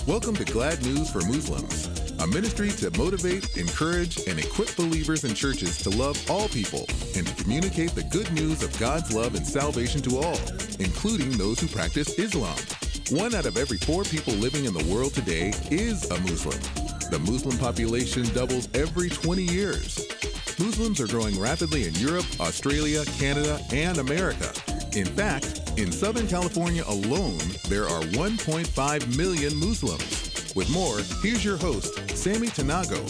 Welcome to Glad News for Muslims, a ministry to motivate, encourage, and equip believers in churches to love all people and to communicate the good news of God's love and salvation to all, including those who practice Islam. 1 out of every 4 people living in the world today is a Muslim. The Muslim population doubles every 20 years. Muslims are growing rapidly in Europe, Australia, Canada, and America. In fact, in Southern California alone, there are 1.5 million Muslims. With more, here's your host, Sammy Tanago.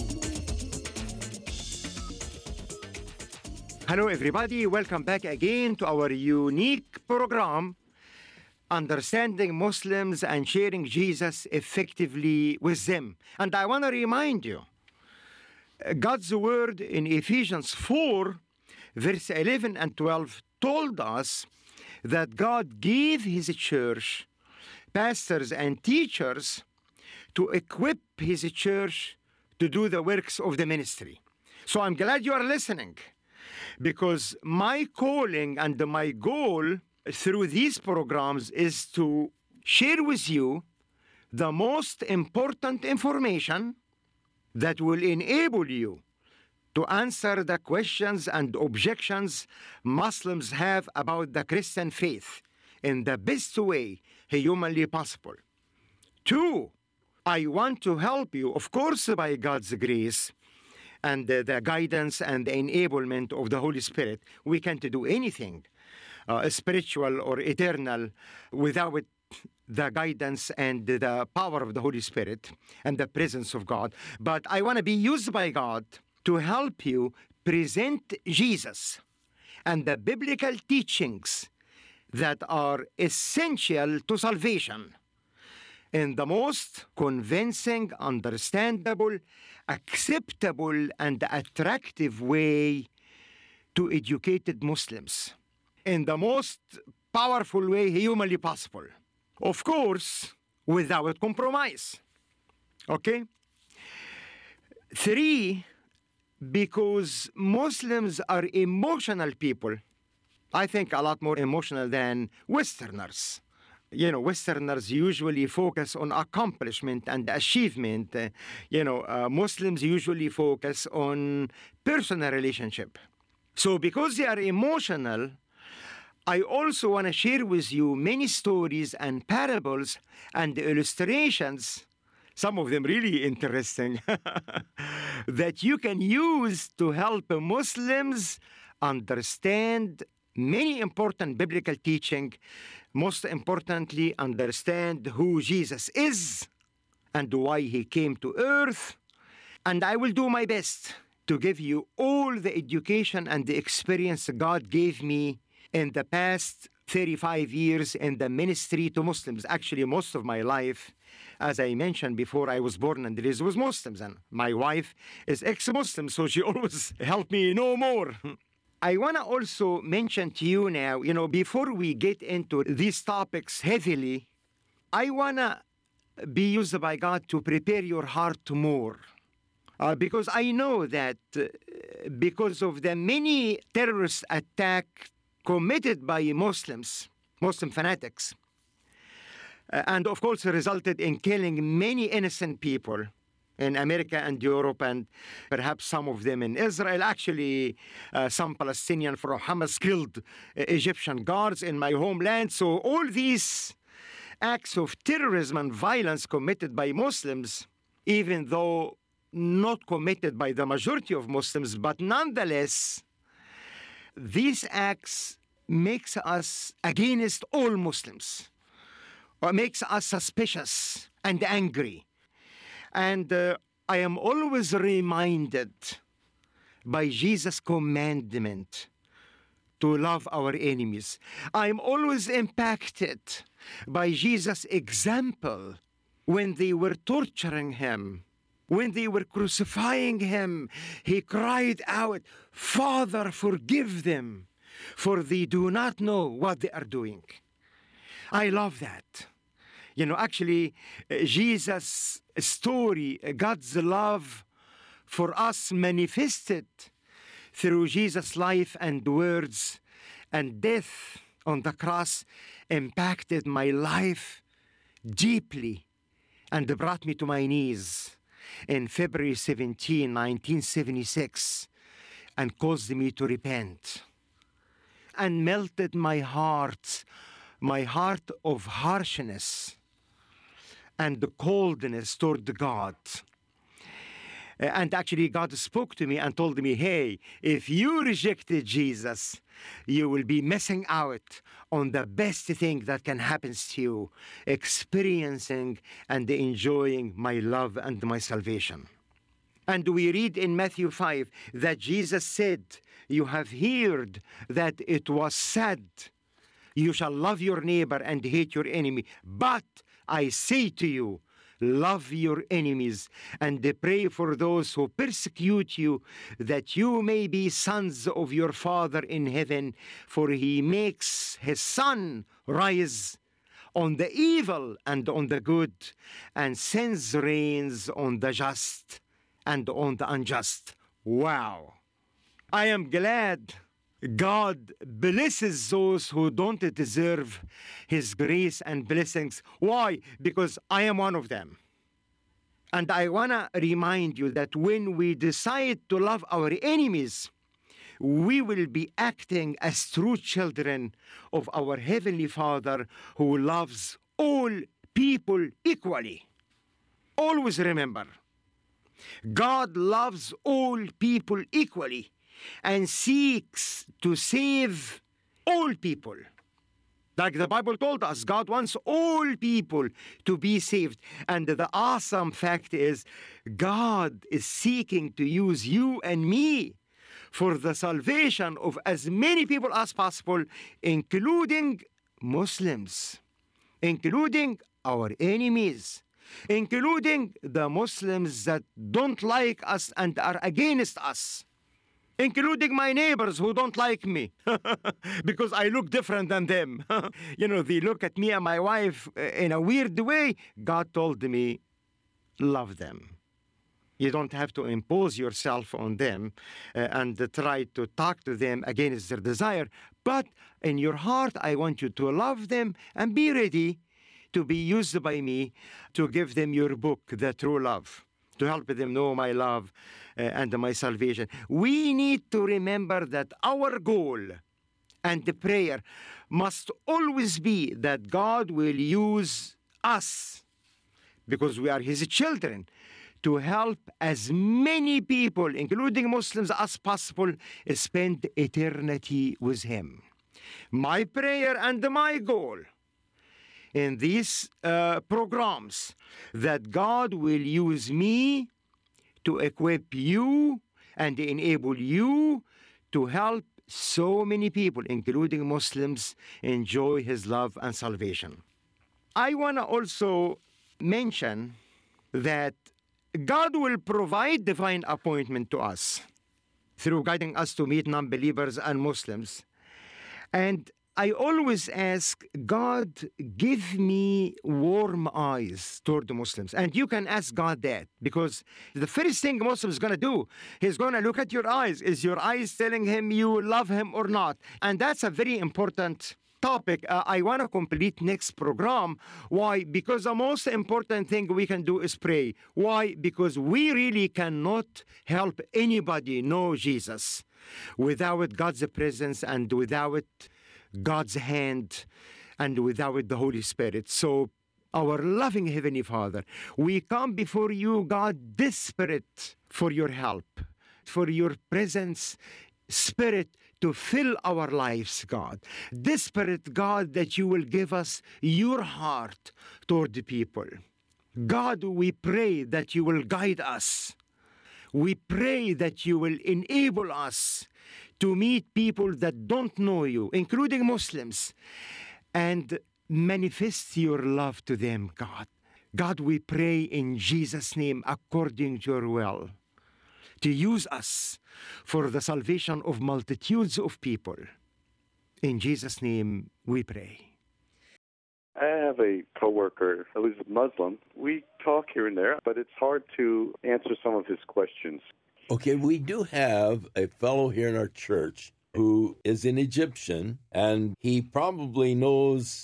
Hello, everybody. Welcome back again to our unique program, Understanding Muslims and Sharing Jesus Effectively with Them. And I want to remind you, God's word in Ephesians 4, verse 11 and 12 told us that God gave His church, pastors and teachers, to equip His church to do the works of the ministry. So I'm glad you are listening, because my calling and my goal through these programs is to share with you the most important information that will enable you to answer the questions and objections Muslims have about the Christian faith in the best way humanly possible. 2, I want to help you, of course, by God's grace and the guidance and the enablement of the Holy Spirit. We can't do anything spiritual or eternal without the guidance and the power of the Holy Spirit and the presence of God. But I want to be used by God to help you present Jesus and the biblical teachings that are essential to salvation in the most convincing, understandable, acceptable, and attractive way to educated Muslims, in the most powerful way humanly possible. Of course, without compromise. Okay? 3, because Muslims are emotional people. I think a lot more emotional than Westerners. You know, Westerners usually focus on accomplishment and achievement. Muslims usually focus on personal relationship. So because they are emotional, I also want to share with you many stories and parables and illustrations, some of them really interesting, that you can use to help Muslims understand many important biblical teaching, most importantly, understand who Jesus is and why He came to earth. And I will do my best to give you all the education and the experience God gave me in the past 35 years in the ministry to Muslims. Actually, most of my life, as I mentioned before, I was born and raised with Muslims, and my wife is ex-Muslim, so she always helped me know more. I want to also mention to you now, before we get into these topics heavily, I want to be used by God to prepare your heart more. Because I know that because of the many terrorist attacks committed by Muslims, Muslim fanatics, and of course resulted in killing many innocent people in America and Europe, and perhaps some of them in Israel. Actually, some Palestinian from Hamas killed Egyptian guards in my homeland. So all these acts of terrorism and violence committed by Muslims, even though not committed by the majority of Muslims, but nonetheless, these acts makes us against all Muslims, or makes us suspicious and angry. And I am always reminded by Jesus' commandment to love our enemies. I am always impacted by Jesus' example when they were torturing Him. When they were crucifying Him, He cried out, "Father, forgive them, for they do not know what they are doing." I love that. Actually, Jesus' story, God's love for us manifested through Jesus' life and words and death on the cross impacted my life deeply and brought me to my knees in February 17, 1976, and caused me to repent, and melted my heart of harshness and the coldness toward God. And actually, God spoke to me and told me, hey, if you rejected Jesus, you will be missing out on the best thing that can happen to you, experiencing and enjoying my love and my salvation. And we read in Matthew 5 that Jesus said, you have heard that it was said, you shall love your neighbor and hate your enemy. But I say to you, love your enemies and pray for those who persecute you, that you may be sons of your Father in heaven, for he makes his sun rise on the evil and on the good, and sends rains on the just and on the unjust. Wow. I am glad God blesses those who don't deserve his grace and blessings. Why? Because I am one of them. And I want to remind you that when we decide to love our enemies, we will be acting as true children of our Heavenly Father, who loves all people equally. Always remember, God loves all people equally and seeks to save all people. Like the Bible told us, God wants all people to be saved. And the awesome fact is, God is seeking to use you and me for the salvation of as many people as possible, including Muslims, including our enemies, including the Muslims that don't like us and are against us, including my neighbors who don't like me because I look different than them. They look at me and my wife in a weird way. God told me, love them. You don't have to impose yourself on them and try to talk to them against their desire. But in your heart, I want you to love them and be ready to be used by me to give them your book, The True Love, to help them know my love and my salvation. We need to remember that our goal and the prayer must always be that God will use us, because we are his children, to help as many people, including Muslims, as possible spend eternity with him. My prayer and my goal in these programs, that God will use me to equip you and enable you to help so many people, including Muslims, enjoy his love and salvation. I want to also mention that God will provide divine appointment to us through guiding us to meet non-believers and Muslims. And I always ask, God, give me warm eyes toward the Muslims. And you can ask God that, because the first thing a Muslim is going to do, he's going to look at your eyes. Is your eyes telling him you love him or not? And that's a very important topic. I want to complete next program. Why? Because the most important thing we can do is pray. Why? Because we really cannot help anybody know Jesus without God's presence and without God's hand and without the Holy Spirit. So, our loving Heavenly Father, we come before you, God, desperate for your help, for your presence, Spirit, to fill our lives, God. Desperate, God, that you will give us your heart toward the people. God, we pray that you will guide us. We pray that you will enable us to meet people that don't know you, including Muslims, and manifest your love to them, God. God, we pray in Jesus' name, according to your will, to use us for the salvation of multitudes of people. In Jesus' name, we pray. I have a coworker who's Muslim. We talk here and there, but it's hard to answer some of his questions. Okay, we do have a fellow here in our church who is an Egyptian, and he probably knows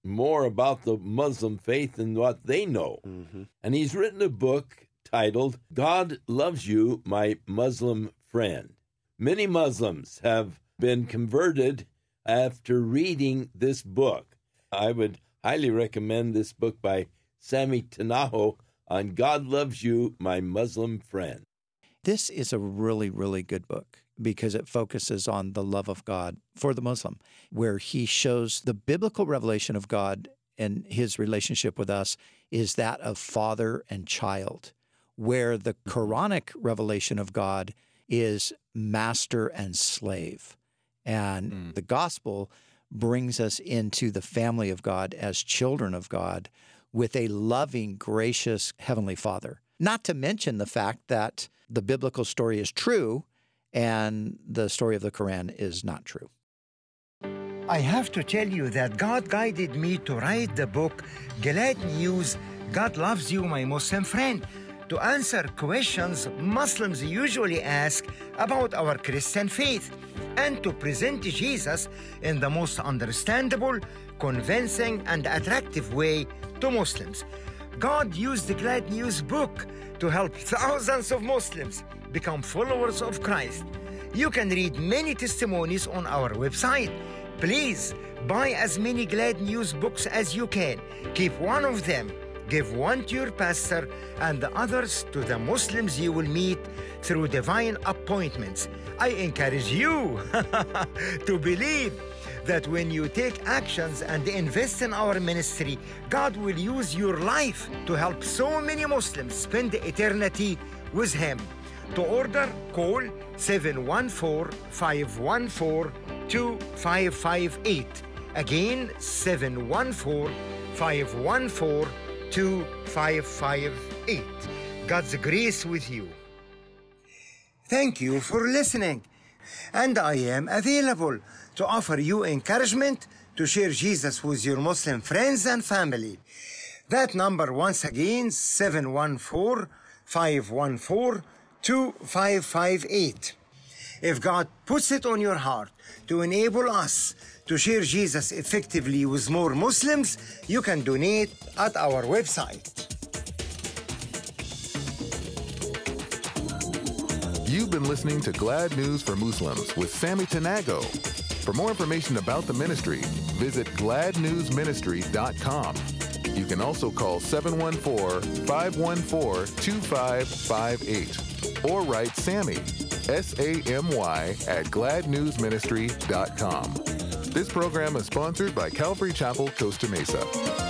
more about the Muslim faith than what they know. Mm-hmm. And he's written a book titled, God Loves You, My Muslim Friend. Many Muslims have been converted after reading this book. I would highly recommend this book by Sammy Tanaho on God Loves You, My Muslim Friend. This is a really, really good book because it focuses on the love of God for the Muslim, where he shows the biblical revelation of God and his relationship with us is that of father and child, where the Quranic revelation of God is master and slave. And the gospel brings us into the family of God as children of God with a loving, gracious Heavenly Father. Not to mention the fact that the biblical story is true and the story of the Quran is not true. I have to tell you that God guided me to write the book, Glad News, God Loves You, My Muslim Friend, to answer questions Muslims usually ask about our Christian faith and to present Jesus in the most understandable, convincing, and attractive way to Muslims. God used the Glad News book to help thousands of Muslims become followers of Christ. You can read many testimonies on our website. Please buy as many Glad News books as you can. Keep one of them. Give one to your pastor and the others to the Muslims you will meet through divine appointments. I encourage you to believe that when you take actions and invest in our ministry, God will use your life to help so many Muslims spend eternity with Him. To order, call 714-514-2558. Again, 714-514-2558. God's grace with you. Thank you for listening. And I am available to offer you encouragement to share Jesus with your Muslim friends and family. That number once again, 714-514-2558. If God puts it on your heart to enable us to share Jesus effectively with more Muslims, you can donate at our website. You've been listening to Glad News for Muslims with Sammy Tanago. For more information about the ministry, visit gladnewsministry.com. You can also call 714-514-2558 or write Sammy, SAMY, at gladnewsministry.com. This program is sponsored by Calvary Chapel, Costa Mesa.